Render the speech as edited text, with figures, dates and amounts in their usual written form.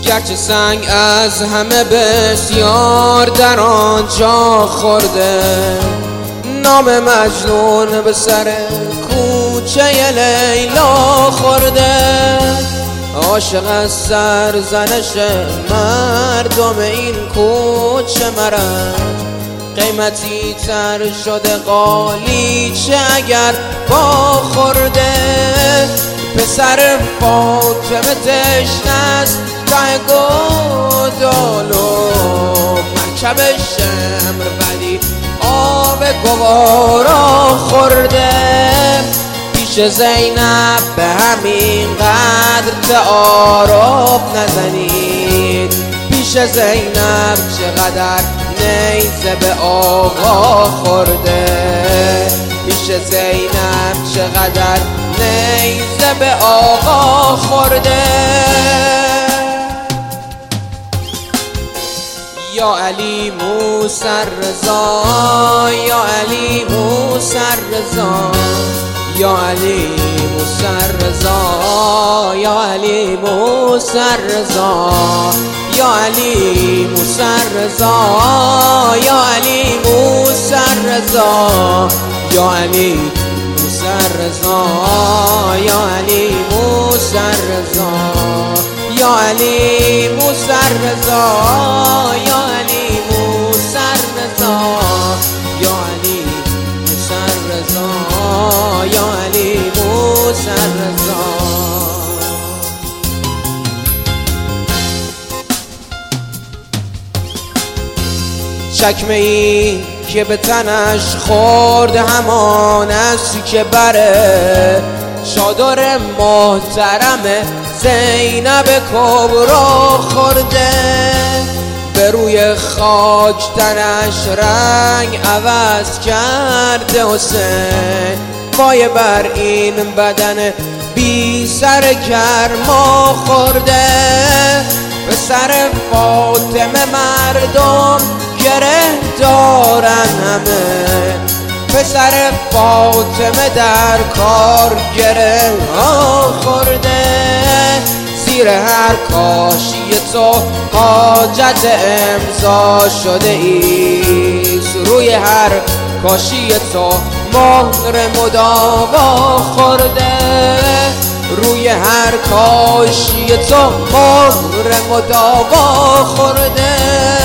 گرچه سنگ از همه بسیار در آنجا خورده، نام مجنون به سر کوچه لیلا خورده. عاشق از سرزنش مردم این کوچه مرد، قیمتی تر شده قالیچه اگر با خورده. پسر فاطمه تشنه است ته گودال و مرکب شمر ولی آب گوارا خورده. پیش زینب به همین قدر تعارف نزنید، پیش زینب چقدر نیزه به آقا خورده، پیش زینب چقدر نیزه به آقا خورده. یا علی موسی رضا، یا علی موسی رضا، یا علی موسی رضا، یا علی موسی رضا، یا علی موسی رضا، یا علی موسی رضا، یا علی موسی رضا، یا علی موسی رضا، یا علی موسی رضا، یا علی موسی رضا، یا علی موسی رضا، یا علی موسی رضا. چکمه ای که به تنش خورد همان است که بره چادر محترم زینب کبرا خورده. به روی خاک تنش رنگ عوض کرده حسین، پای بر این بدن بی سر گرما خورده. به سر فاطمه مردم گره دارن همه، پسر فاطمه در کار گره خورده. زیر هر کاشی تو حاجت امضا شده ایست، روی هر کاشی تو مهر مداوا خورده، روی هر کاشی تو مهر مداوا خورده.